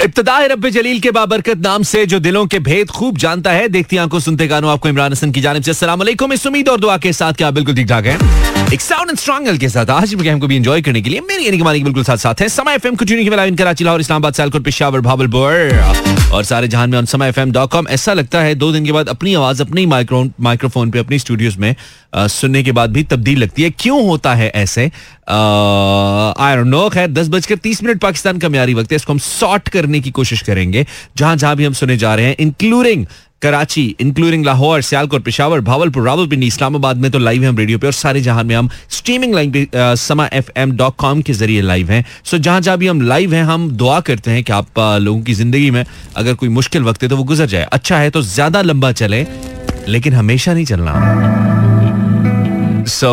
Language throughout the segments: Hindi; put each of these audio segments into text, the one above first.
इब्तिदा है रब्बे जलील के बाबरकत नाम से जो दिलों के भेद खूब जानता है, देखती आंखों सुनते कानों, आपको इमरान हसन की जानिब से अस्सलाम वालेकुम। इस उम्मीद और दुआ के साथ क्या बिल्कुल ठीक ठाक है, एक साउंड एंड स्ट्रॉन्ग के साथ आज प्रोग्राम को भी एंजॉय करने के लिए मेरी यानी कि मानी बिल्कुल साथ साथ है। समय एफएम को tuning live in Karachi, Lahore, Islamabad, Sialkot, Peshawar, Bahawalpur और सारे जहान में ऑन समयfm.com। ऐसा लगता है 2 दिन के बाद अपनी आवाज अपनी माइक्रोफोन पे अपनी स्टूडियोज में सुनने के बाद भी तब्दील लगती है। क्यों होता है ऐसे? I don't know. खैर 10:30 पाकिस्तान का म्यारी वक्त है, इसको हम सॉर्ट करने की कोशिश करेंगे जहां जहां भी हम सुने जा रहे हैं, इंक्लूडिंग कराची, इंक्लूडिंग लाहौर, सियालकोट, पेशावर, भावलपुर, रावलपिंडी, इस्लामाबाद में तो लाइव है हम रेडियो पे, और सारे जहां में हम स्ट्रीमिंग लाइन पे समयfm.com के जरिए लाइव हैं। सो जहां जहां भी हम लाइव हैं, हम दुआ करते हैं कि आप लोगों की जिंदगी में अगर कोई मुश्किल वक्त है तो वो गुजर जाए। अच्छा है तो ज्यादा लंबा चले, लेकिन हमेशा नहीं चलना। सो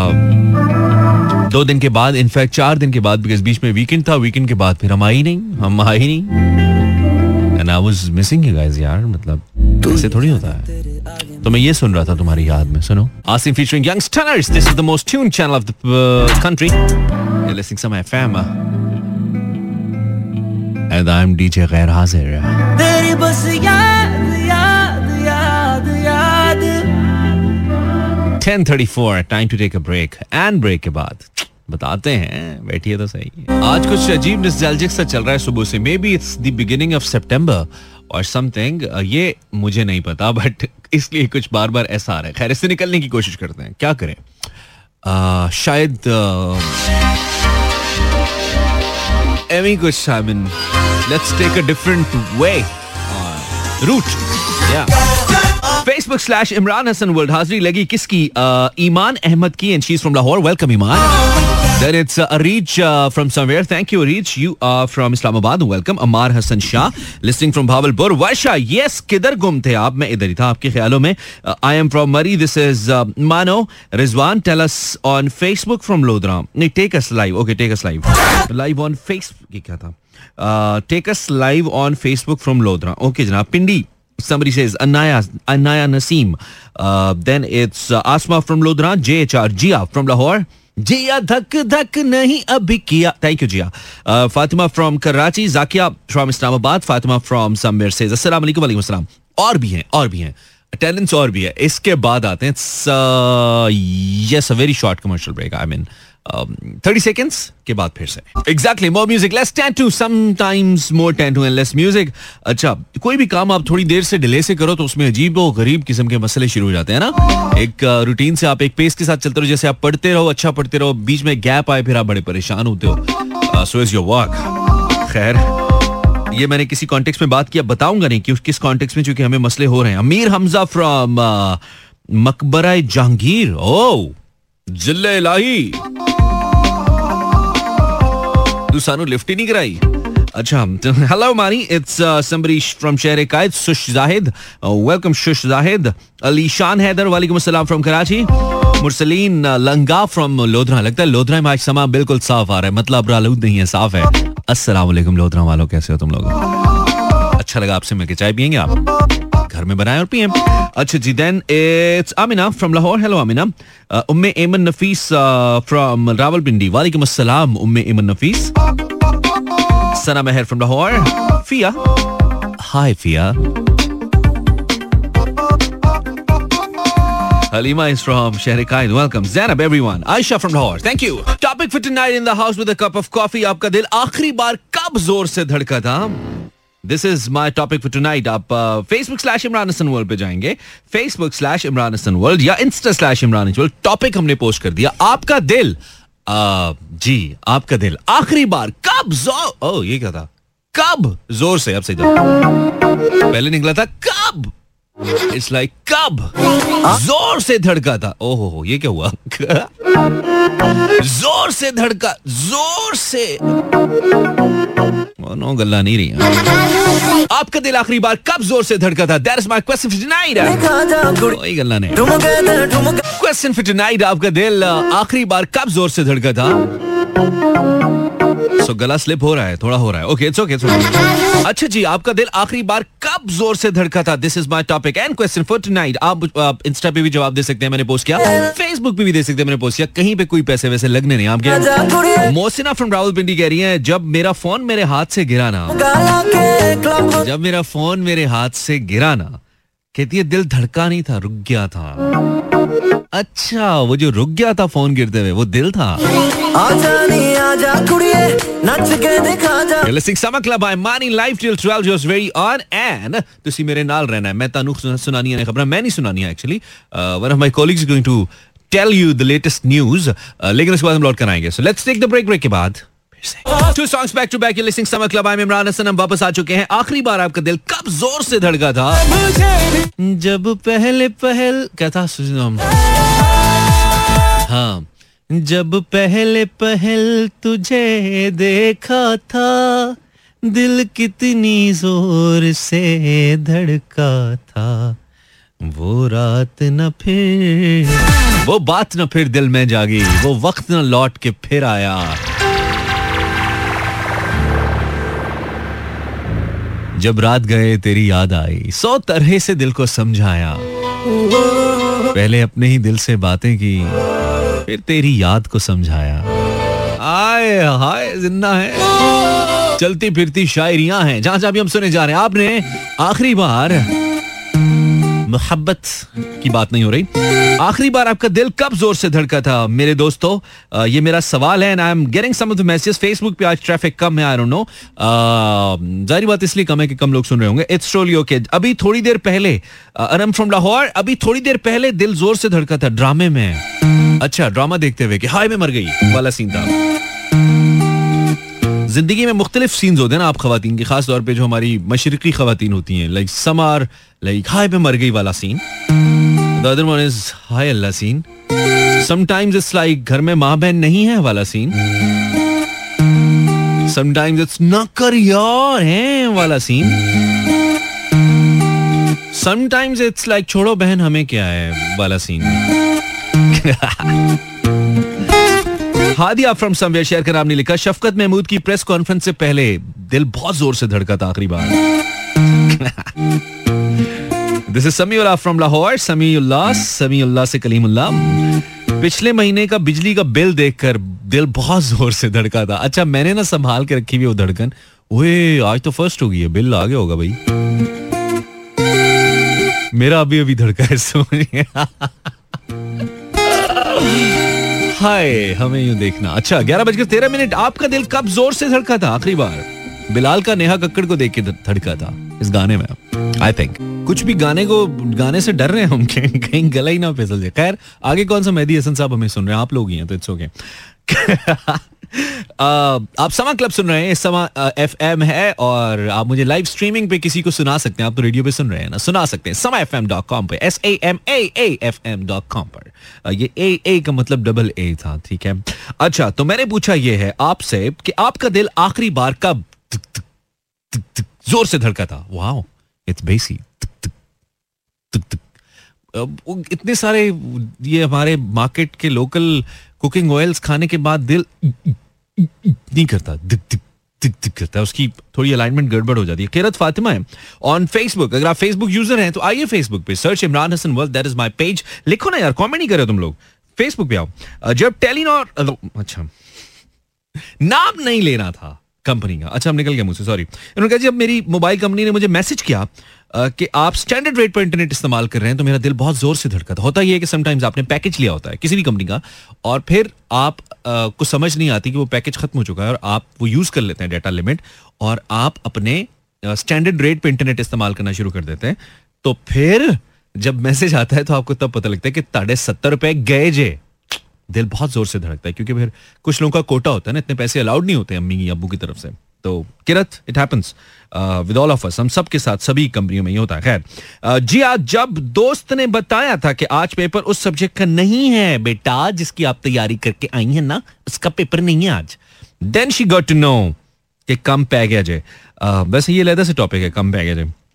2 दिन के बाद, इनफैक्ट 4 दिन के बाद, बिकॉज बीच में वीकेंड था, वीकेंड के बाद फिर हम आए ही नहीं। And I was missing you guys यार, मतलब ऐसे थोड़ी होता है। तो मैं ये सुन रहा था तुम्हारी याद में। सुनो, Asim featuring Youngsters, this is the most tuned channel of the country. You're listening to my FM and I'm DJ गैर हाजिर। तेरी बस याद याद याद याद। 10:34, time to take a break, and break के बाद बताते हैं, बैठिए तो सही। आज कुछ अजीब नॉस्टैल्जिक सा चल रहा है सुबह से। Maybe it's the beginning of September और समथिंग, ये मुझे नहीं पता, बट इसलिए कुछ बार बार ऐसा आ रहा है। खैर इससे निकलने की कोशिश करते हैं, क्या करें। शायद एमी कुछ, I mean let's take a different way route. या Facebook/Imran Hassan World हाजिरी लगी किसकी? ईमान अहमद की, and she's from Lahore. Welcome Iman. Then it's Arij from somewhere. Thank you Arij. You are from Islamabad. Welcome. Amar Hassan Shah listening from Bhavalpur. Varsha, yes, किधर गुम थे आप? मैं इधर ही था आपके ख्यालों में। I am from Murray. This is Mano Rizwan. Tell us on Facebook from Lodra. नहीं, take us live. Okay, take us live. Live on Facebook. ये क्या था? Take us live on Facebook from Lodra. Okay जनाब। पिंडी, somebody says Anaya Naseem. Then it's Asma from Lodra. JHR Jia from Lahore. जिया धक धक नहीं अभी किया। Thank you Zia. Fatima from Karachi, Zakia from Islamabad, Fatima from somewhere says अस्सलाम वालेकुम। वालेकुम अस्सलाम। और भी हैं अटेंडेंस और भी है। इसके बाद आते हैं yes a very short commercial break, I mean 30 seconds के बाद फिर से exactly more music, less tattoo, sometimes more tattoo and less music. अच्छा, कोई भी काम आप थोड़ी देर से डिले से करो तो उसमें अजीब और गरीब किस्म के मसले शुरू हो जाते हैं ना। एक रूटीन से आप एक पेस के साथ चलते रहो, जैसे आप पढ़ते रहो, अच्छा पढ़ते रहो, बीच में गैप आए फिर आप बड़े परेशान होते हो। So is your work. खैर ये मैंने किसी कॉन्टेक्स्ट में बात किया, बताऊंगा नहीं कि किस कॉन्टेक्स्ट में, क्योंकि हमें मसले हो रहे हैं। अमीर हमजा फ्रॉम मकबरा जहांगीर। ओ जिल्ले इलाही, तू सानू लिफ्ट ही नहीं कराई। अच्छा, हेलो मानी, इट्स somebody फ्रॉम शहर कायद, शुश जाहिद। वेलकम शुश जाहिद। अलीशान हैदर, वालेकुम अस्सलाम from Karachi. Mursaleen Langa from lodhra. लगता है लोधरा में आज समा बिल्कुल साफ आ रहा है, मतलब आलूद नहीं है, साफ है। अस्सलाम वालेकुम लोधरा वालों, कैसे हो तुम लोग? अच्छा लगा आपसे मिलकर। चाय पियेंगे आप? घर में बनाए और पिए। अच्छा जी। Then it's Amina from Lahore. Hello Amina. Umme Aiman Nafees from Rawalpindi. वालेकुम अस्सलाम Umme Aiman Nafees. Sana Mehr from Lahore. Fia, hi Fia. Halima is from Shehrikaid. Welcome. Zainab, everyone. Aisha from Lahore. Thank you. Topic for tonight in the house with a cup of coffee. आपका दिल आखिरी बार कब जोर से धड़का था? This is my topic for tonight. आप Facebook/Imran Hassan World पे जाएंगे, Facebook/Imran Hassan World या Insta/Imran Hassan World। टॉपिक हमने पोस्ट कर दिया। आपका दिल, जी आपका दिल आखिरी बार कब जोर, ओ ये क्या था? कब जोर से, अब सही था, पहले निकला था कब, इट्स लाइक कब जोर से धड़का था। ओहो ये क्या हुआ? जोर से धड़का, जोर से, नो गल्ला नहीं रही। आपका दिल आखिरी बार कब जोर से धड़का था? That is my question for tonight. कोई गल्ला नहीं। क्वेश्चन फॉर टुनाइट, आपका दिल आखिरी बार कब जोर से धड़का था? सो गला स्लिप हो रहा है, थोड़ा हो रहा है. Okay, it's okay. अच्छा जी, आपका दिल आखिरी बार कब जोर से धड़का था? This is my topic and question for tonight. आप इंस्टा पे भी जवाब दे सकते हैं, मैंने पोस्ट किया. फेसबुक पे भी दे सकते हैं, मैंने पोस्ट किया. कहीं पे कोई पैसे वैसे लगने नहीं आपके. मोहसिना फ्रॉम रावलपिंडी कह रही है, जब मेरा फोन मेरे हाथ से गिरा ना, जब मेरा फोन मेरे हाथ से गिरा ना, कहती है दिल धड़का नहीं था, रुक गया था. अच्छा, वो जो रुक गया था फोन गिरते हुए, वो दिल था. Listening Summer Club by Mani live till 12 just very on and ਤੁਸੀਂ ਮੇਰੇ ਨਾਲ ਰਹਿਣਾ ਹੈ. मैं ਤਾਨੂੰ ਸੁਣਾਨੀਆਂ ਨੇ ਖਬਰਾਂ, मैं नहीं सुनानी है actually. One of my colleagues is going to tell you the latest news. लेकिन उसके बाद हम लौट कर आएंगे. So let's take the break के बाद Two songs back to back. You're listening Summer Club. I'm Imran Hassan. हम वापस आ चुके हैं. आखिरी बार आपका दिल कब जोर से धड़का था? जब पहले क्या था? हाँ, जब पहल तुझे देखा था, दिल कितनी जोर से धड़का था. वो रात न फिर, वो बात न फिर दिल में जागी, वो वक्त न लौट के फिर आया. जब रात गए तेरी याद आई, 100 तरह से दिल को समझाया. पहले अपने ही दिल से बातें की, फिर तेरी याद को समझाया. आए हाय, जिंदा है, चलती फिरती शायरियां हैं जहां जहां भी हम सुने जा रहे हैं. आपने आखिरी बार, मोहब्बत की बात नहीं हो रही, आखिरी बार आपका दिल कब जोर से धड़का था? मेरे दोस्तों, ये मेरा सवाल है. And I am getting some of the messages. Facebook पे आज ट्रैफिक कम है, आई डोंट नो. जारी बात इसलिए कम है कि कम लोग सुन रहे होंगे. It's truly okay. अभी थोड़ी देर पहले, अरम फ्रॉम लाहौर, अभी थोड़ी देर पहले दिल जोर से धड़का था ड्रामे में. अच्छा, ड्रामा देखते हुए कि हाय मैं मर गई वाला सीन था. जिंदगी में मुख्तलिफ सीन्स होते हैं ना आप खवातीन की, खास तौर पे जो हमारी मशरिकी खवातीन होती हैं. लाइक सम आर लाइक हाय मैं मर गई वाला scene. The other one is हाय Allah scene. Sometimes it's like घर में माँ बहन नहीं है वाला सीन. समटाइम्स इट्स ना कर यार है वाला सीन. समटाइम्स इट्स लाइक छोड़ो बहन हमें क्या है वाला सीन. हादिया फ्रॉम समवेयर शेयर का नाम नहीं लिखा. शफकत महमूद की प्रेस कॉन्फ्रेंस से पहले दिल बहुत जोर से धड़का था आखिरी बार. This is Samiullah from Lahore. Samiullah से कलीमुल्लाह. पिछले महीने का बिजली का बिल देखकर दिल बहुत जोर से धड़का था. अच्छा, मैंने ना संभाल के रखी हुई वो धड़कन. ओए आज तो फर्स्ट हो गई है, बिल आ गया होगा भाई. मेरा अभी धड़का है. सोनिए हाय, हमें यूं देखना. अच्छा, 11:13. आपका दिल कब जोर से धड़का था आखिरी बार? बिलाल का नेहा कक्कड़ को देख के धड़का था इस गाने में. आई थिंक कुछ भी गाने से डर रहे हैं हम, कहीं गला ही ना फिसल जाए. खैर, आगे कौन सा मेहदी हसन साहब हमें सुन रहे हैं? आप लोग ही हैं तो इट्स ओके. आप समा क्लब सुन रहे हैं. इस समा FM है और आप मुझे लाइव स्ट्रीमिंग पे किसी को सुना सकते हैं. आप तो रेडियो पे सुन रहे हैं ना, सुना सकते हैं samafm.com पे, SAMAAFM.com पर. ये A का मतलब डबल A था, ठीक है. अच्छा, तो मैंने पूछा ये है आपसे कि आपका दिल आखिरी बार कब जोर से धड़का था? वाओ, इट्स बेसी. इतने सारे ये हमारे मार्केट के लोकल कुकिंग ऑयल्स खाने के बाद दिल नहीं करता, दिक दिक दिक दिक करता है. उसकी थोड़ी अलाइनमेंट गड़बड़ हो जाती है. किरत फातिमा है ऑन फेसबुक. अगर आप फेसबुक यूजर हैं तो आइए फेसबुक पे, search Imran Hasan world, that is my page. लिखो ना यार, कमेंट नहीं कर रहे तुम लोग, फेसबुक पे आओ. जब टेलीनॉर, अच्छा नाम नहीं लेना था कंपनी का. अच्छा, हम निकल गया मुझसे, सॉरी. उन्होंने कहा जब मेरी मोबाइल कंपनी ने मुझे मैसेज किया कि आप स्टैंडर्ड रेट पर इंटरनेट इस्तेमाल कर रहे हैं, तो मेरा दिल बहुत जोर से धड़का था. होता ये है कि समटाइम्स आपने पैकेज लिया होता है किसी भी कंपनी का, और फिर आप को समझ नहीं आती कि वो पैकेज खत्म हो चुका है और आप वो यूज कर लेते हैं डेटा लिमिट, और आप अपने स्टैंडर्ड रेट पे इंटरनेट इस्तेमाल करना शुरू कर देते हैं. तो फिर जब मैसेज आता है तो आपको तब पता लगता है कि 70 रुपए गए जे. दिल बहुत जोर से धड़कता है क्योंकि फिर कुछ लोगों का कोटा होता है ना, इतने पैसे अलाउड नहीं होते अम्मी अब्बू की तरफ से. तो Kirat, it happens with all of us, हम सब के साथ, सभी कंपनियों में ये होता है. खैर जी, आज जब दोस्त ने बताया था कि आज पेपर उस सब्जेक्ट का नहीं है बेटा जिसकी आप तैयारी करके आई हैं ना, उसका पेपर नहीं है आज, then she got to know कि कम पै गया जे. वैसे ये अलग से टॉपिक है, कम पै गया जे.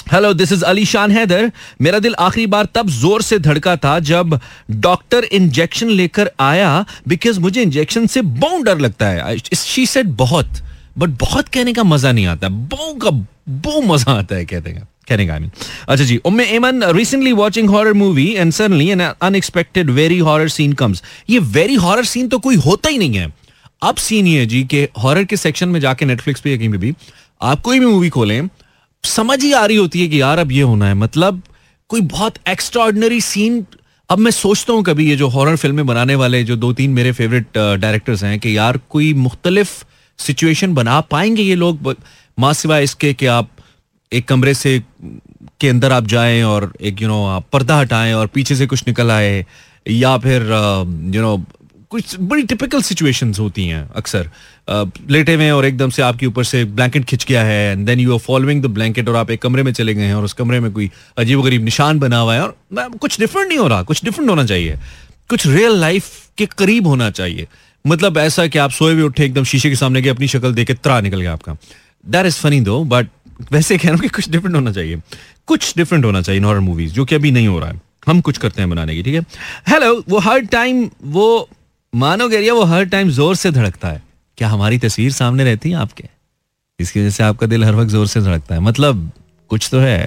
Hello, this is Ali Shan Haider. मेरा दिल आखिरी बार तब जोर से धड़का था जब डॉक्टर इंजेक्शन लेकर आया, बिकॉज मुझे इंजेक्शन से बहुत डर लगता है. शी सेड बहुत, बट बहुत कहने का मजा नहीं आता, बहुत मजा आता है कहने का. अच्छा जी, Umme Aiman recently watching horror movie and suddenly an unexpected very horror scene comes. ये वेरी हॉरर सीन तो कोई होता ही नहीं है. अब सीन ये है जी कि हॉरर के सेक्शन में जाके नेटफ्लिक्स पे या कहीं पे भी आप कोई भी मूवी खोलें, समझ ही आ रही होती है कि यार अब ये होना है, मतलब कोई बहुत एक्स्ट्राऑर्डिनरी सीन. अब मैं सोचता हूँ कभी ये जो हॉरर फिल्में बनाने वाले जो 2-3 मेरे फेवरेट डायरेक्टर्स हैं कि यार कोई मुख्तलिफ सिचुएशन बना पाएंगे ये लोग, मां सिवाय इसके कि आप एक कमरे से के अंदर आप जाएं और एक आप पर्दा हटाएं और पीछे से कुछ निकल आए, या फिर कुछ बड़ी टिपिकल सिचुएशंस होती हैं अक्सर. लेटे हुए और एकदम से आपके ऊपर से ब्लैंकेट खिंच गया है and then you are following the blanket और आप एक कमरे में चले गए हैं और उस कमरे में कोई अजीबोगरीब निशान बना हुआ है और कुछ डिफरेंट नहीं हो रहा. कुछ डिफरेंट होना चाहिए, कुछ रियल लाइफ के करीब होना चाहिए. मतलब ऐसा कि आप सोए हुए उठे, एकदम शीशे के सामने गए, अपनी शक्ल देख के त्रा निकल गया आपका. That is funny though, but वैसे कह रहा हूँ कि कुछ डिफरेंट होना चाहिए, कुछ डिफरेंट होना चाहिए इन हॉरर मूवीज, जो कि अभी नहीं हो रहा है. हम कुछ करते हैं बनाने की, ठीक है. हेलो, वो हर टाइम वो मानोगे या वो हर टाइम जोर से धड़कता है. क्या हमारी तस्वीर सामने रहती है आपके, इसकी वजह से आपका दिल हर वक्त जोर से धड़कता है? मतलब कुछ तो है.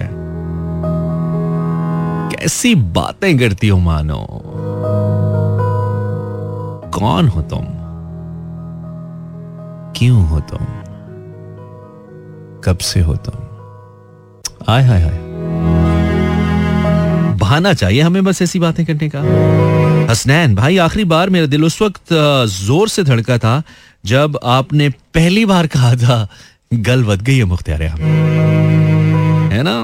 कैसी बातें करती हो मानो. कौन हो तुम, क्यों हो तुम, कब से हो तुम? आय हाय हाय, बहाना चाहिए हमें बस ऐसी बातें करने का. हसनैन भाई, आखिरी बार मेरा दिल उस वक्त जोर से धड़का था जब आपने पहली बार कहा था गल बद गई है मुख्तियार, है ना.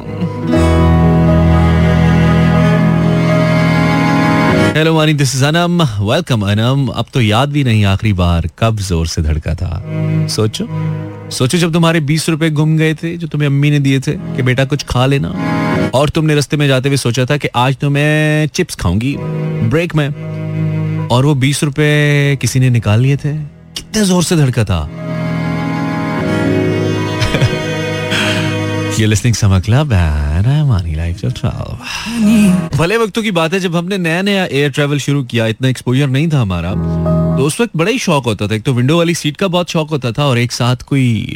Hello Mani, this is Anam, welcome Anam. अब तो याद भी नहीं आखिरी बार कब जोर से धड़का था. सोचो जब तुम्हारे 20 रुपए गुम गए थे जो तुम्हें अम्मी ने दिए थे कि बेटा कुछ खा लेना, और तुमने रास्ते में जाते हुए सोचा था कि आज तो मैं चिप्स खाऊंगी ब्रेक में, और वो 20 रुपए किसी ने निकाल लिए थे. कितने जोर से धड़का था. You're listening Summer Club and I'm on Life till 12. भले वक्तों की बात है, जब हमने नया एयर ट्रैवल शुरू किया, इतना एक्सपोजर नहीं था हमारा, तो उस वक्त बड़ा ही शौक होता था. एक तो विंडो वाली सीट का बहुत शौक होता था, और एक साथ कोई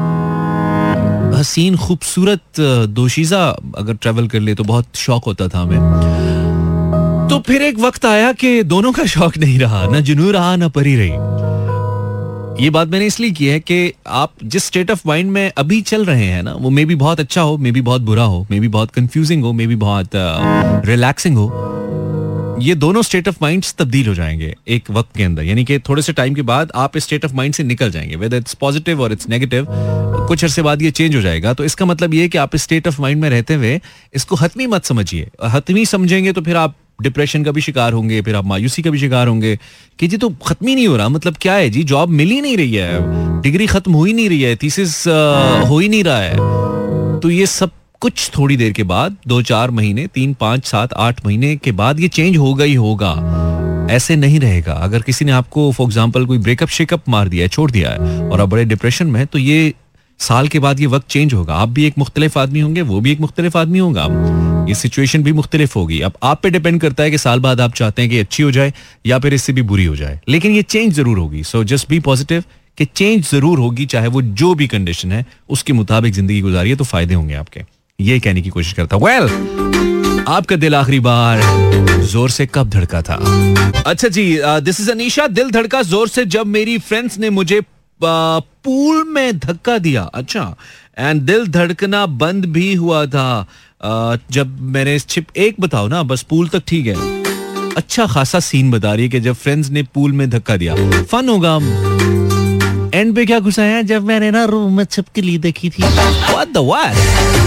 हसीन खूबसूरत दोशीज़ा अगर ट्रैवल कर ले तो बहुत शौक होता था हमें. तो फिर एक वक्त आया कि दोनों का शौक नहीं रहा, ना जुनून रहा ना परी रही. ये बात मैंने इसलिए की है कि आप जिस स्टेट ऑफ माइंड में अभी चल रहे हैं ना, वो मे बी बहुत अच्छा हो, मे बी बहुत बुरा हो, मे बी बहुत कंफ्यूजिंग हो, मे बी बहुत रिलैक्सिंग हो. ये दोनों स्टेट ऑफ माइंड्स तब्दील हो जाएंगे एक वक्त के अंदर, यानी कि थोड़े से टाइम के बाद आप इस स्टेट ऑफ माइंड से निकल जाएंगे, वेदर इट्स पॉजिटिव और इट्स नेगेटिव. कुछ अरसे बाद ये चेंज हो जाएगा. तो इसका मतलब ये है कि आप इस स्टेट ऑफ माइंड में रहते हुए इसको हतमी मत समझिए. हतमी समझेंगे तो फिर आप डिप्रेशन का भी शिकार होंगे, फिर आप मायूसी का भी शिकार होंगे कि जी तो खत्म ही नहीं हो रहा. मतलब क्या है जी, जॉब मिल ही नहीं रही है, डिग्री खत्म हो ही नहीं रही है, थीसिस हो ही नहीं रहा है. तो ये सब कुछ थोड़ी देर के बाद, 2-4 महीने, 3, 5, 7, 8 महीने के बाद ये चेंज होगा ही होगा. ऐसे नहीं रहेगा. अगर किसी ने आपको फॉर एग्जाम्पल कोई ब्रेकअप शेकअप मार दिया है, छोड़ दिया है, और आप बड़े डिप्रेशन में, तो ये साल के बाद ये वक्त चेंज होगा. आप भी एक मुख्तलिफ आदमी होंगे, वो भी एक मुख्तलिफ आदमी होगा, ये सिचुएशन भी मुख्तलिफ होगी. अब आप पे डिपेंड करता है कि साल बाद आप चाहते हैं कि अच्छी हो जाए या फिर इससे भी बुरी हो जाए, लेकिन ये चेंज जरूर होगी. सो जस्ट बी पॉजिटिव कि चेंज जरूर होगी, चाहे वो जो भी कंडीशन है उसके मुताबिक जिंदगी गुजारिए तो फायदे होंगे आपके. ये कहने की कोशिश करता हूं. आपका दिल आखिरी बार जोर से कब धड़का था? अच्छा जी, दिस इज अनीशा. दिल धड़का जोर से जब मेरी फ्रेंड्स ने मुझे पूल में धक्का दिया. अच्छा, एंड दिल धड़कना बंद भी हुआ था जब मैंने छिप. एक बताओ ना, बस पूल तक ठीक है. अच्छा खासा सीन बता रही है कि जब फ्रेंड्स ने पूल में धक्का दिया, फन होगा. एंड पे क्या घुसाया जब मैंने ना रूम में छिपकली देखी थी. What the what?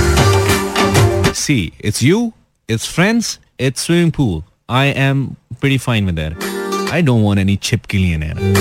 See, it's you, it's friends, it's swimming pool. I am pretty fine with that. I don't want any छिपकली in there.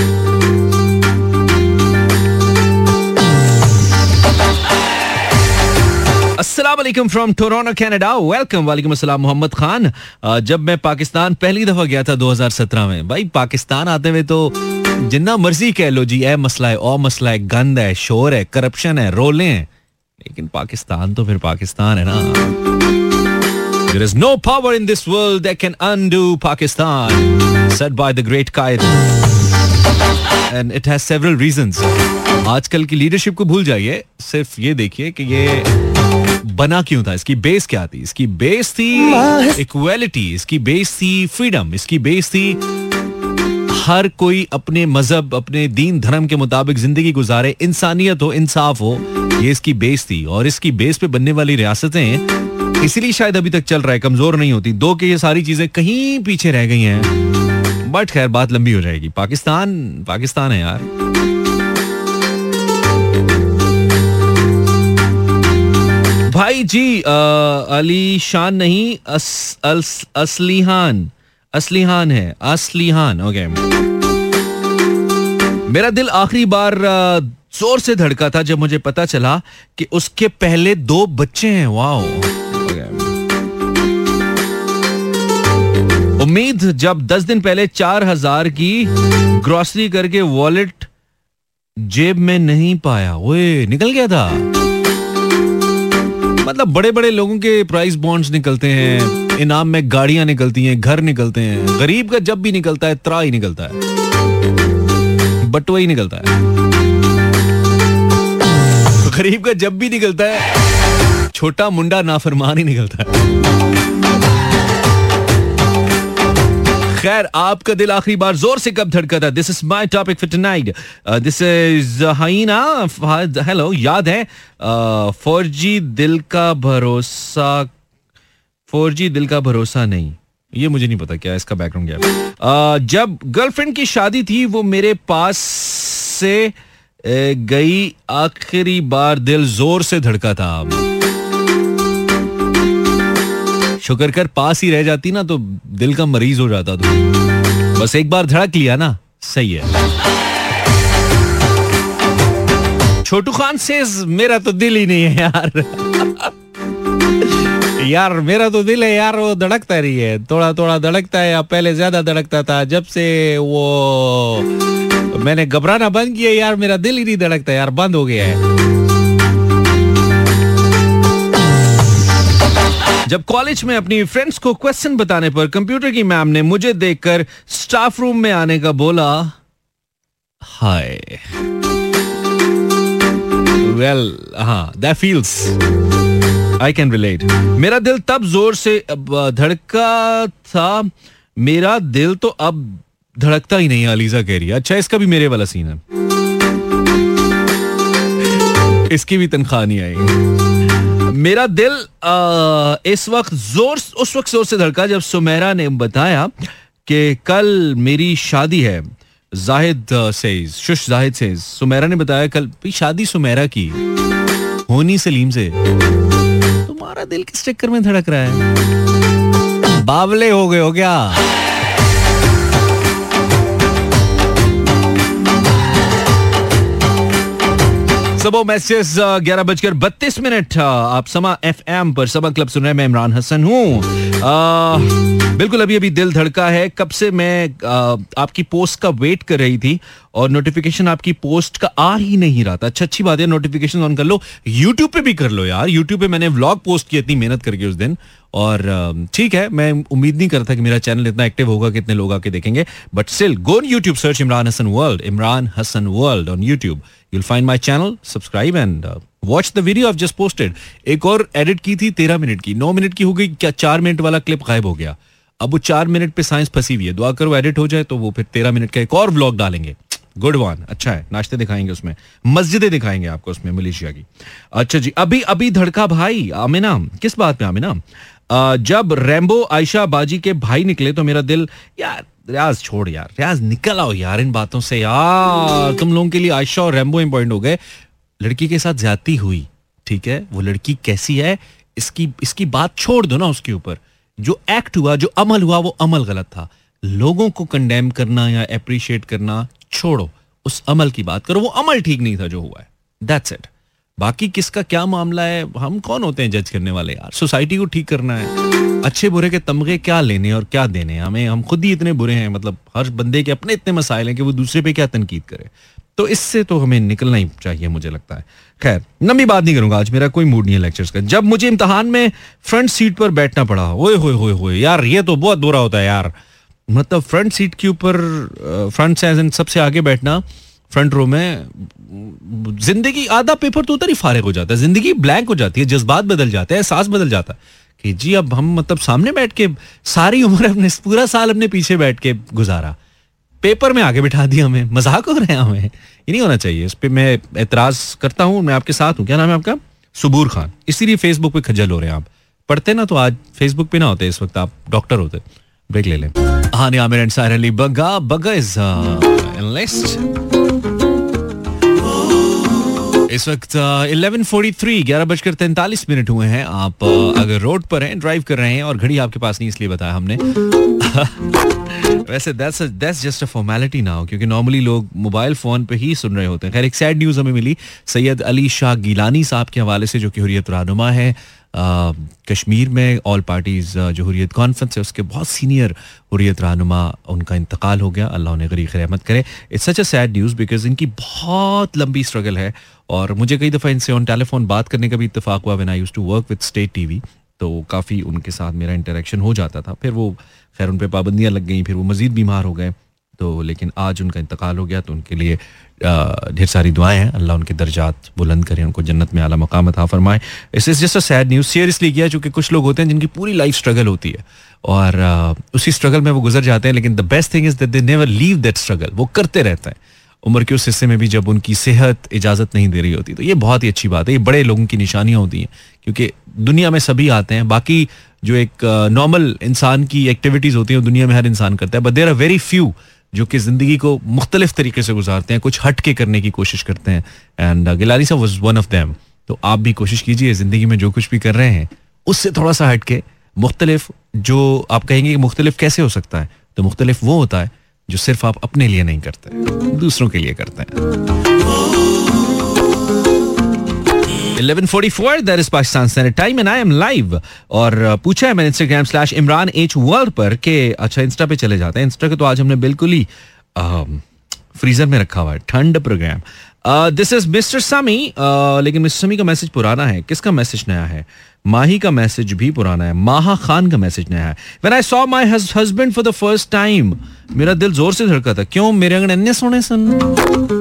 अस्सलाम वालेकुम फ्रॉम टोरंटो कनाडा. वेलकम. वालेकुम अस्सलाम मोहम्मद खान. जब मैं पाकिस्तान पहली दफा गया था 2017 में, भाई पाकिस्तान आते हुए तो जिन्ना मर्जी कह लो जी, ए मसला है, ओ मसला है, गंद है, शोर है, करप्शन है, रोले हैं, लेकिन पाकिस्तान तो फिर पाकिस्तान है ना. There is no power in this world that can undo Pakistan, said by the great Qaid. And it has several reasons. आजकल की लीडरशिप को भूल जाइए, सिर्फ ये देखिए कि ये बना क्यों था, इसकी बेस क्या थी. इसकी बेस थी इक्वालिटी, इसकी बेस थी फ्रीडम, इसकी बेस थी हर कोई अपने मजहब, अपने दीन धर्म के मुताबिक जिंदगी गुजारे, इंसानियत हो, इंसाफ हो. ये इसकी बेस थी. और इसकी बेस पे बनने वाली रियासतें इसीलिए शायद अभी तक चल रहा है, कमजोर नहीं होती. दो के ये सारी चीजें कहीं पीछे रह गई हैं. बट खैर बात लंबी हो जाएगी. पाकिस्तान पाकिस्तान है यार. भाई जी अली शान नहीं, असलीहान है, असलीहान. ओके. मेरा दिल आखिरी बार जोर से धड़का था जब मुझे पता चला कि उसके पहले 2 बच्चे हैं. वाओ. उम्मीद जब 10 दिन पहले 4,000 की ग्रोसरी करके वॉलेट जेब में नहीं पाया, ओए निकल गया था. मतलब बड़े बड़े लोगों के प्राइस बॉन्ड्स निकलते हैं, इनाम में गाड़ियां निकलती हैं, घर निकलते हैं. गरीब का जब भी निकलता है त्रा ही निकलता है, बटुआ ही निकलता है. गरीब का जब भी निकलता है छोटा मुंडा नाफरमान ही निकलता है. खैर आपका दिल आखिरी बार जोर से कब धड़का था? This is my topic for tonight. This is Haina. Hello. याद है 4G दिल का भरोसा, 4G दिल का भरोसा नहीं, ये मुझे नहीं पता क्या इसका बैकग्राउंड क्या है. जब गर्लफ्रेंड की शादी थी वो मेरे पास से गई, आखिरी बार दिल जोर से धड़का था. शुक्र कर पास ही रह जाती ना तो दिल का मरीज हो जाता. तो बस एक बार धड़क लिया ना, सही है. छोटू खान से मेरा तो दिल ही नहीं है यार. यार मेरा तो दिल है यार, वो धड़कता रही है, थोड़ा थोड़ा धड़कता है. या पहले ज्यादा धड़कता था, जब से वो मैंने घबराना बंद किया यार मेरा दिल ही नहीं धड़कता यार, बंद हो गया है. जब कॉलेज में अपनी फ्रेंड्स को क्वेश्चन बताने पर कंप्यूटर की मैम ने मुझे देखकर स्टाफ रूम में आने का बोला, हाय. वेल हाँ, that feels, I can relate. मेरा दिल तब जोर से धड़का था, मेरा दिल तो अब धड़कता ही नहीं. अलीजा कह रही है. अच्छा इसका भी मेरे वाला सीन है, इसकी भी तनख्वाह नहीं आई. मेरा दिल उस वक्त जोर से धड़का जब सुमेरा ने बताया कि कल मेरी शादी है. Zahid says, shush Zahid says, Sumera ने बताया कल शादी सुमेरा की होनी सलीम से. तुम्हारा दिल किस चक्कर में धड़क रहा है? बावले हो गए हो क्या? सुबह मैसेज 11:32. आप समा FM पर समा क्लब सुन रहे हैं. मैं इमरान हसन हूँ. बिल्कुल अभी अभी दिल धड़का है. कब से मैं आपकी पोस्ट का वेट कर रही थी और नोटिफिकेशन आपकी पोस्ट का आ ही नहीं रहा था. अच्छा अच्छी बात है, नोटिफिकेशन ऑन कर लो. यूट्यूब पे भी कर लो यार. यूट्यूब पे मैंने व्लॉग पोस्ट किया इतनी मेहनत करके उस दिन. और ठीक है, मैं उम्मीद नहीं करता कि मेरा चैनल इतना एक्टिव होगा कि इतने लोग आके देखेंगे. But still go on YouTube, search Imran Hasan world, Imran Hasan world on YouTube. You'll find my channel, subscribe and watch the video I've just posted. एक और एडिट की थी 13 मिनट की, 9 मिनट की हो गई क्या, 4 मिनट वाला क्लिप गायब हो गया. अब वो 4 मिनट पे साइंस फंसी हुई है. दुआ करो एडिट हो जाए तो वो फिर 13 मिनट का एक और व्लॉग डालेंगे. गुड वन, अच्छा है. नाश्ते दिखाएंगे उसमें, मस्जिदें दिखाएंगे आपको उसमें मलेशिया की. अच्छा जी, अभी अभी धड़का भाई. आमिना, किस बात पे आमिना? जब रैम्बो आयशा बाजी के भाई निकले तो मेरा दिल, यार रियाज छोड़ यार, रियाज निकल आओ यार इन बातों से यार. तुम लोगों के लिए आयशा और रैम्बो इंपॉर्टेंट हो गए. लड़की के साथ ज्यादती हुई, ठीक है, वो लड़की कैसी है इसकी बात छोड़ दो ना. उसके ऊपर जो एक्ट हुआ, जो अमल हुआ, वो अमल गलत था. लोगों को कंडेम करना या अप्रिशिएट करना छोड़ो, उस अमल की बात करो. वो अमल ठीक नहीं था जो हुआ है, दैट्स इट. बाकी किसका क्या मामला है, हम कौन होते हैं जज करने वाले यार. सोसाइटी को ठीक करना है. अच्छे बुरे के तमगे क्या लेने और क्या देने हमें. हम खुद ही इतने बुरे हैं, मतलब हर बंदे के अपने इतने मसाइल हैं कि वो दूसरे पे क्या तनकीद करे. तो इससे तो हमें निकलना ही चाहिए मुझे लगता है. खैर, लंबी बात नहीं करूंगा आज, मेरा कोई मूड नहीं है लेक्चर्स का. जब मुझे इम्तिहान में फ्रंट सीट पर बैठना पड़ा, ओए होए होए होए यार, ये तो बहुत बुरा होता है यार. मतलब फ्रंट सीट के ऊपर, फ्रंट से सबसे आगे बैठना, फ्रंट रो में, जिंदगी आधा पेपर तो उधर ही फारिग हो जाता है, जिंदगी ब्लैंक हो जाती है, जज्बात बदल जाते हैं, एहसास बदल जाता है कि जी अब हम मतलब सामने बैठ के सारी उम्र अपने पूरा साल अपने पीछे बैठ के गुजारा, पेपर में आगे बिठा दिया हमें, मजाक हो रहे हैं हमें. ये नहीं होना चाहिए. इस पे मैं एतराज करता हूँ. मैं आपके साथ हूँ. क्या नाम है आपका? सुबूर खान. इसीलिए फेसबुक पे खज्जल हो रहे हैं आप. पढ़ते ना तो आज फेसबुक पे ना होते, इस वक्त आप डॉक्टर होते. ब्रेक ले लें. Hani Aamir and Sahir Ali Bagga. Bagga is analyst. इस वक्त 11:43, 11:43 हुए हैं. आप अगर रोड पर हैं, ड्राइव कर रहे हैं और घड़ी आपके पास नहीं, इसलिए बताया हमने. वैसे that's just a formality now, क्योंकि नॉर्मली लोग मोबाइल फोन पे ही सुन रहे होते हैं. खैर, एक सैड न्यूज हमें मिली सैयद अली शाह गिलानी साहब के हवाले से, जो कि हुर्रियत रहनुमा है कश्मीर में. ऑल पार्टीज जो हुर्रियत कॉन्फ्रेंस है उसके बहुत सीनियर हुर्रियत रहनुमा, उनका इंतकाल हो गया. अल्लाह उन्हें गरीब रहमत करे. It's such a sad news because इनकी बहुत लंबी स्ट्रगल है और मुझे कई दफ़ा इनसे ऑन टेलीफोन बात करने का भी इत्तेफाक हुआ. When I used to work with state TV, तो काफ़ी उनके साथ मेरा इंटरेक्शन हो जाता था. फिर वो खैर उन पे पाबंदियां लग गई, फिर वो मज़ीद बीमार हो गए. तो लेकिन आज उनका इंतकाल हो गया, तो उनके लिए ढेर सारी दुआएं हैं. अल्लाह उनके दर्जात बुलंद करें, उनको जन्नत में आला मकाम अता फरमाए. इस is just a sad news. Seriously किया, चूंकि कुछ लोग होते हैं जिनकी पूरी लाइफ स्ट्रगल होती है और उसी स्ट्रगल में वो गुजर जाते हैं, लेकिन the best thing is that they never leave that struggle. वो करते रहते हैं उम्र के उस हिस्से में भी जब उनकी सेहत इजाज़त नहीं दे रही होती. तो ये बहुत ही अच्छी बात है. ये बड़े लोगों की निशानियां होती हैं, क्योंकि दुनिया में सभी आते हैं. बाकी जो एक नॉर्मल इंसान की एक्टिविटीज़ होती हैं दुनिया में हर इंसान करता है, but there are very few जो कि ज़िंदगी को मुख्तलिफ तरीके से गुजारते हैं, कुछ हट के करने की कोशिश करते हैं. एंड गिलानी साहब वाज वन ऑफ देम. तो आप भी कोशिश कीजिए ज़िंदगी में जो कुछ भी कर रहे हैं उससे थोड़ा सा हट के मुख्तलिफ. जो आप कहेंगे कि मुख्तलिफ कैसे हो सकता है, तो मुख्तलिफ वो होता है जो सिर्फ आप अपने लिए नहीं करते, दूसरों के लिए करते हैं. 11:44, that is Pakistan Standard Time and I am live. और पूछा है मैंने Instagram/ImranH World पर कि अच्छा इंस्टा पे चले जाते हैं. इंस्टा के तो आज हमने बिल्कुल ही फ्रीजर में रखा हुआ है, ठंड प्रोग्राम. दिस इज मिस्टर समी. लेकिन मिस्टर समी का मैसेज पुराना है. किसका मैसेज नया है? माही का मैसेज भी पुराना है. माहा खान का मैसेज नया है. When I saw my husband for the first time, मेरा दिल जोर से धड़का था. क्यों? मेरे अंगने इतने सोने सन.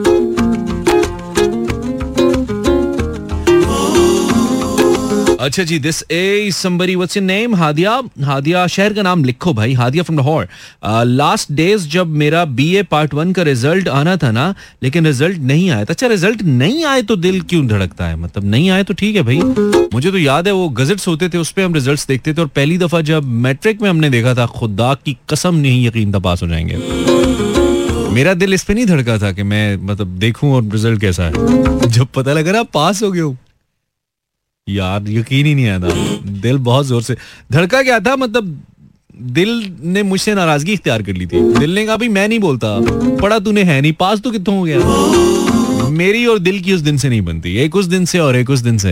अच्छा जी, this is somebody, what's your name? Hadia. Hadia, शहर का नाम लिखो भाई. Hadia from Lahore. Last days जब मेरा BA पार्ट 1 का रिजल्ट आना था ना, लेकिन रिजल्ट नहीं आया था. अच्छा, रिजल्ट नहीं आए तो दिल क्यों धड़कता है? मतलब नहीं आए तो ठीक है भाई. मुझे तो याद है वो गजट्स होते थे, उस पर हम रिजल्ट्स देखते थे और पहली दफा जब मैट्रिक में हमने देखा था, खुदा की कसम नहीं यकीन था पास हो जाएंगे. मेरा दिल इस पे नहीं धड़का था कि मैं मतलब देखूं और रिजल्ट कैसा है. जब पता लगा ना पास हो गया, यार यकीन ही नहीं आया था. दिल बहुत जोर से धड़का. क्या था मतलब, दिल ने मुझसे नाराजगी इख्तियार कर ली थी. दिल ने कहा भाई मैं नहीं बोलता, पढ़ा तूने है नहीं, पास तो कितों हो गया. मेरी और दिल की उस दिन से नहीं बनती, एक उस दिन से और एक उस दिन से.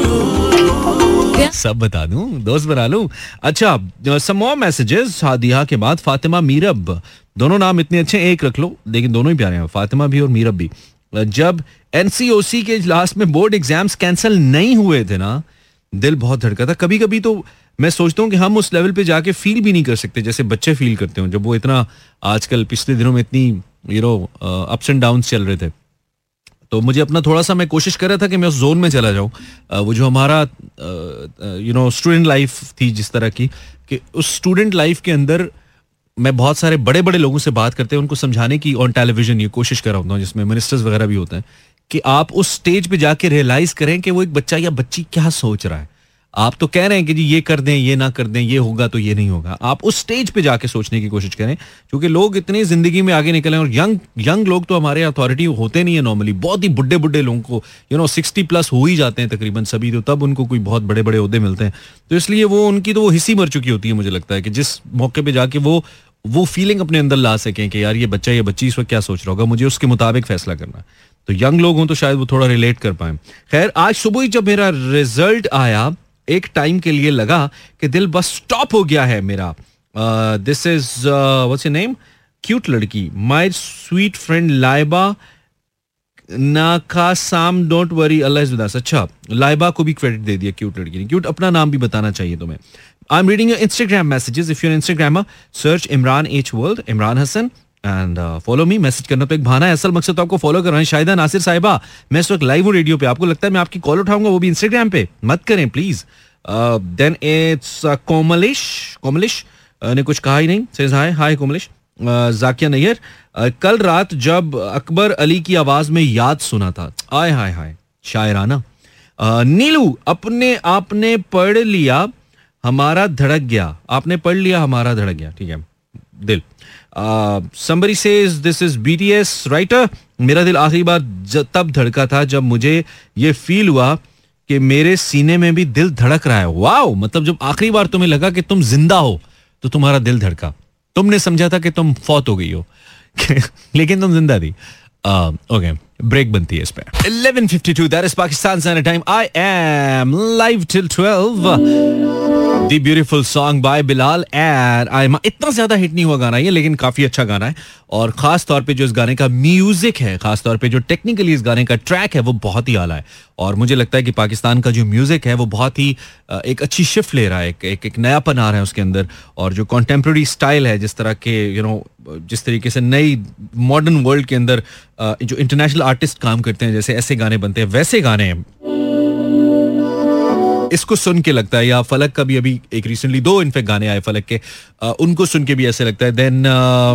सब बता दूं, दोस्त बना लूं. अच्छा, सम मोर मैसेजेस. हादिया के बाद फातिमा मीरब. दोनों नाम इतने अच्छे, एक रख लो, लेकिन दोनों ही प्यारे हैं, फातिमा भी और मीरब भी. जब NCOC के लास्ट में बोर्ड एग्जाम्स कैंसिल नहीं हुए थे ना, दिल बहुत धड़का था. कभी कभी तो मैं सोचता हूँ कि हम उस लेवल पे जाके फील भी नहीं कर सकते जैसे बच्चे फील करते हो, जब वो इतना आजकल पिछले दिनों में इतनी अप्स एंड डाउन्स चल रहे थे. तो मुझे अपना थोड़ा सा, मैं कोशिश कर रहा था कि मैं उस जोन में चला जाऊं. वो जो हमारा स्टूडेंट लाइफ थी जिस तरह की, कि उस स्टूडेंट लाइफ के अंदर मैं बहुत सारे बड़े बड़े लोगों से बात करते हैं, उनको समझाने की ऑन टेलीविजन ये कोशिश कर रहा हूँ, जिसमें मिनिस्टर्स वगैरह भी होते हैं, कि आप उस स्टेज पे जाके रियलाइज करें कि वो एक बच्चा या बच्ची क्या सोच रहा है. आप तो कह रहे हैं कि जी ये कर दें, ये ना कर दें, ये होगा तो ये नहीं होगा. आप उस स्टेज पे जाके सोचने की कोशिश करें, क्योंकि लोग इतनी जिंदगी में आगे निकले और यंग लोग तो हमारे अथॉरिटी होते नहीं है नॉर्मली. बहुत ही बुढ़े बुढ़े लोगों को 60+ हो ही जाते हैं तकरीबन सभी, तो तब उनको कोई बहुत बड़े बड़े ओहदे मिलते हैं. तो इसलिए वो उनकी तो वो हिस्सी मर चुकी होती है. मुझे लगता है कि जिस मौके पर जाके वो फीलिंग अपने अंदर ला सकें कि यार ये बच्चा या बच्ची इस वक्त क्या सोच रहा होगा, मुझे उसके मुताबिक फैसला करना है. तो यंग लोग हों तो शायद वो थोड़ा रिलेट कर पाए. खैर, आज सुबह ही जब मेरा रिजल्ट आया, एक टाइम के लिए लगा कि दिल बस स्टॉप हो गया है मेरा. This is what's your name? Cute लड़की, माय स्वीट फ्रेंड लाइबा नाकासाम don't worry Allah is with us. अच्छा, लाइबा को भी क्रेडिट दे दिया, क्यूट लड़की ने. क्यूट, अपना नाम भी बताना चाहिए तुम्हें. I am reading your Instagram messages. If you are Instagrammer, search Imran H world, Imran Hasan, and follow me. Message करना तो एक बहाना है, असल मकसद तो आपको फॉलो करना है. शाहिदा नासिर साहिबा, मैं इस वक्त लाइव हूँ रेडियो पे. आपको लगता है मैं आपकी कॉल उठाऊंगा, वो भी इंस्टाग्राम पे? मत करें प्लीज. देन इट्स कोमलिश ने कुछ कहा ही नहीं. Says hi. हाय कोमलिश. जाकिया नैयर, कल रात जब अकबर अली की आवाज में याद सुना था. आय हाय हाय, शायराना. नीलू, अपने आपने पढ़ लिया हमारा धड़क गया. आपने पढ़ लिया हमारा धड़क गया. ठीक है, दिल. somebody says this is BTS writer. मेरा दिल आखिरी बार तब धड़का था जब मुझे ये फील हुआ कि मेरे सीने में भी दिल धड़क रहा है. वाओ, मतलब जब आखिरी बार तुम्हें लगा कि तुम जिंदा हो तो तुम्हारा दिल धड़का. तुमने समझा था कि तुम फौत हो गई हो लेकिन तुम जिंदा थी. ओके, ब्रेक बनती है इस पे. 11:52, that is Pakistan standard time. I am live till 12. The beautiful song by Bilal and Aima. इतना ज्यादा हिट नहीं हुआ गाना ये, लेकिन काफी अच्छा गाना है. और खास तौर पे जो इस गाने का म्यूजिक है, खास तौर पे जो टेक्निकली इस गाने का ट्रैक है, वो बहुत ही आला है. और मुझे लगता है कि पाकिस्तान का जो म्यूजिक है वो बहुत ही एक अच्छी शिफ्ट ले रहा है, एक नयापन आ रहा है उसके अंदर. और जो कॉन्टेम्प्रेरी स्टाइल है, जिस तरह के जिस तरीके से नई मॉडर्न वर्ल्ड के अंदर जो इंटरनेशनल आर्टिस्ट काम करते हैं, जैसे ऐसे गाने बनते हैं, वैसे गाने हैं. इसको सुन के लगता है, या फलक का भी अभी एक रिसेंटली 2 इनफेक्ट गाने आए फलक के, उनको सुन के भी ऐसे लगता है. देन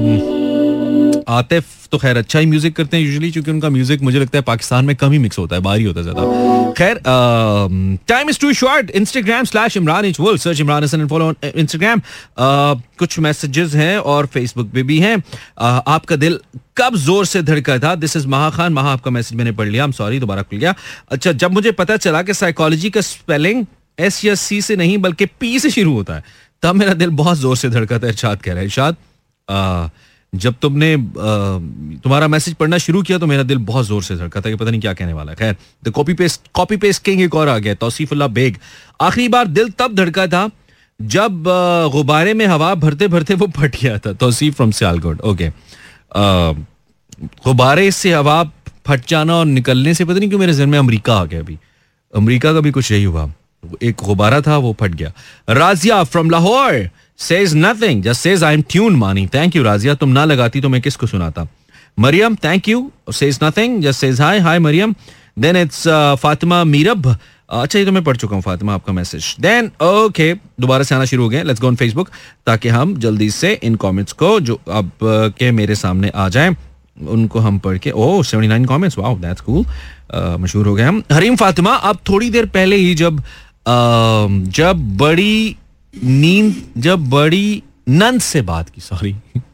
आतिफ तो खैर अच्छा ही म्यूजिक करते हैं यूजुअली, क्योंकि उनका म्यूजिक मुझे लगता है पाकिस्तान में कम ही मिक्स होता है, बाहर ही होता है ज्यादा. खैर, time is too short. Instagram/ImranHWorld, search Imran Hasan and follow on Instagram. कुछ मैसेजेस हैं और फेसबुक पे भी हैं. आपका दिल कब जोर से धड़का था? दिस इज महा खान. महा, आपका मैसेज मैंने पढ़ लिया, सॉरी दोबारा खुल गया. अच्छा, जब मुझे पता चला कि साइकोलॉजी का स्पेलिंग S या C से नहीं बल्कि P से शुरू होता है, तब मेरा दिल बहुत जोर से धड़का था. इरशाद कह रहा है. इरशाद, जब तुमने तुम्हारा मैसेज पढ़ना शुरू किया तो मेरा दिल बहुत जोर से धड़का था कि पता नहीं क्या कहने वाला है. खैर, द कॉपी पेस्ट किंग एक और आ गया, तौसीफुल्लाह बेग. आखिरी बार दिल तब धड़का था जब गुब्बारे में हवा भरते भरते वो फट गया था. तौसीफ फ्रॉम सियालकोट. ओके, गुब्बारे से हवा फट जाना और निकलने से पता नहीं क्यों मेरे ज़हन में अमेरिका आ गया. अभी अमेरिका का भी कुछ यही हुआ, एक गुब्बारा था वो फट गया. Razia from Lahore says nothing, just says I am tuned. Mani, thank you Razia. तुम ना लगाती तो मैं किसको सुनाता. Maryam, thank you, says nothing, just says hi. Hi Maryam. Then it's Fatima Meerab. अच्छा, ये तो मैं पढ़ चुका हूँ फातिमा, आपका मैसेज. Then okay, दोबारा से आना शुरू हो गए. Let's go on Facebook, ताकि हम जल्दी से इन कमेंट्स को जो अब के मेरे सामने आ जाएं उनको हम पढ़ के. Oh, 79 comments, wow, that's cool. मशहूर हो गए हम. हरीम फातिमा, अब थोड़ी देर पहले ही जब बड़ी नंद से बात की, सॉरी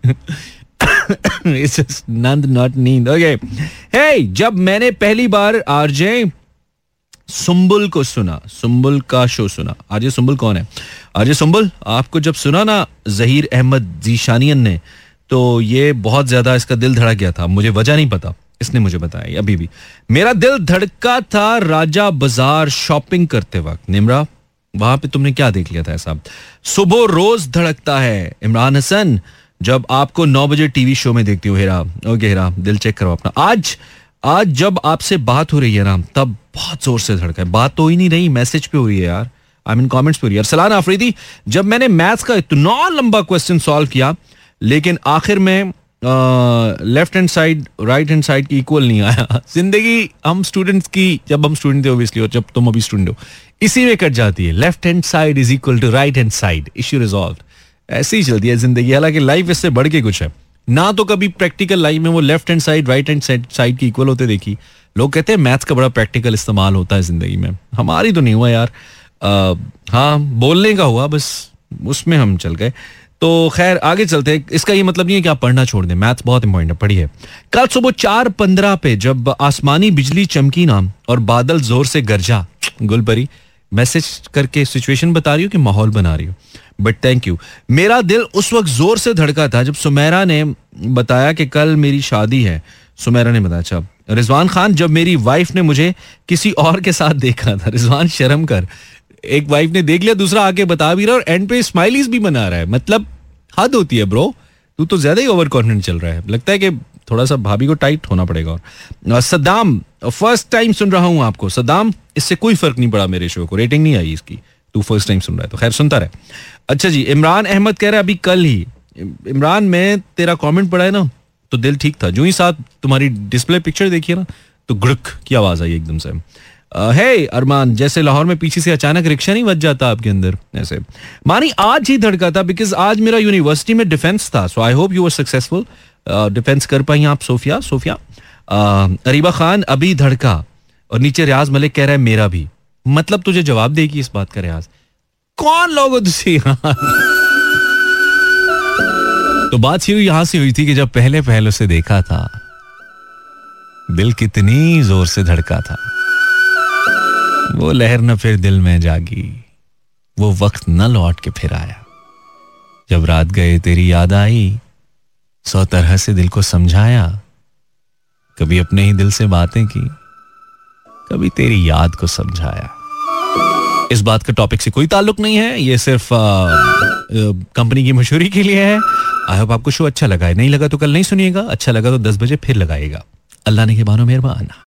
नंद नॉट नींद. ओके, हे, जब मैंने पहली बार आरजे सुंबुल को सुना, सुंबुल का शो सुना. आरजे सुंबुल कौन है? आरजे सुंबुल आपको जब सुना ना जहीर अहमद जीशानियन ने, तो ये बहुत ज्यादा इसका दिल धड़क गया था. मुझे वजह नहीं पता, इसने मुझे बताया. अभी भी मेरा दिल धड़का था राजा बाजार शॉपिंग करते वक्त. निमरा, वहां पे तुमने क्या देख लिया था ऐसा? सुबह रोज धड़कता है इमरान हसन जब आपको 9 बजे टीवी शो में देखती हूँ. हेरा, ओके हेरा, दिल चेक करो अपना. आज जब आपसे बात हो रही है ना, तब बहुत जोर से धड़का है. बात तो हो ही नहीं रही, मैसेज पे हो रही है यार, आई मीन कमेंट्स पे हो रही है. सलाना अफरीदी, जब मैंने मैथ्स का इतना लंबा क्वेश्चन सॉल्व किया लेकिन आखिर में left hand side right hand side की इक्वल नहीं आया. जिंदगी हम स्टूडेंट्स की, जब हम स्टूडेंट थे ओब्वियसली, और जब तुम अभी स्टूडेंट हो, इसी में कट जाती है. Left hand side is equal to right hand side, issue resolve. ऐसे ही चलती है जिंदगी. हालांकि लाइफ इससे बढ़ के कुछ है ना. तो कभी प्रैक्टिकल लाइफ में वो left hand side right hand side की इक्वल होते देखी. लोग कहते हैं मैथ्स का बड़ा प्रैक्टिकल इस्तेमाल होता है जिंदगी में. हमारी तो नहीं हुआ यार. हाँ, बोलने का हुआ बस, उसमें हम चल गए. तो खैर आगे चलते हैं. इसका ये मतलब नहीं है कि आप पढ़ना छोड़ दें, मैथ्स बहुत इंपॉर्टेंट है, पढ़िए. कल सुबह 4:15 पे जब आसमानी बिजली चमकी ना और बादल जोर से गरजा, गुलपरी मैसेज करके सिचुएशन बता रही हो कि माहौल बना रही हो, बट थैंक यू. मेरा दिल उस वक्त जोर से धड़का था जब सुमेरा ने बताया कि कल मेरी शादी है. सुमेरा ने बताया. अच्छा, रिजवान खान, जब मेरी वाइफ ने मुझे किसी और के साथ देखा था. रिजवान शर्म कर, एक वाइफ ने देख लिया, दूसरा आके बता भी रहा और एंड पे स्माइलीज भी बना रहा है. मतलब हद होती है ब्रो, तू तो ज्यादा ही ओवर कॉन्फिडेंट चल रहा है. लगता है कि थोड़ा सा भाभी को टाइट होना पड़ेगा। और सद्दाम, फर्स्ट टाइम सुन रहा हूं आपको सद्दाम, इससे कोई फर्क नहीं पड़ा मेरे शो को, रेटिंग नहीं आई इसकी, तू फर्स्ट टाइम सुन रहा है तो खैर सुनता रहे। अच्छा जी, इमरान अहमद कह रहा है अभी कल ही, इमरान मैं तेरा कमेंट पढ़ा है ना तो दिल ठीक था, जो ही साथ तुम्हारी डिस्प्ले पिक्चर देखिए ना तो गुड़क की आवाज आई एकदम से। हे अरमान, जैसे लाहौर में पीछे से अचानक रिक्शा नहीं बज जाता आपके अंदर ऐसे। मानी आज ही धड़का था बिकॉज आज मेरा यूनिवर्सिटी में डिफेंस था, so I hope you were successful, defence कर पाई आप सोफिया। अरीबा खान अभी धड़का, और नीचे रियाज मलिक कह रहा है मेरा भी, मतलब तुझे जवाब देगी इस बात का रियाज, कौन लोग हो तुसी? तो बात यहां से हुई थी कि जब पहले पहले उसे देखा था दिल कितनी जोर से धड़का था, वो लहर न फिर दिल में जागी, वो वक्त न लौट के फिर आया, जब रात गए तेरी याद आई, 100 तरह से दिल को समझाया, कभी अपने ही दिल से बातें की, कभी तेरी याद को समझाया। इस बात का टॉपिक से कोई ताल्लुक नहीं है, ये सिर्फ कंपनी की मशहूरी के लिए है। आई होप आपको शो अच्छा लगा है, नहीं लगा तो कल नहीं सुनिएगा, अच्छा लगा तो 10 बजे फिर लगाइएगा। अल्लाह ने के बानो मेहरबान।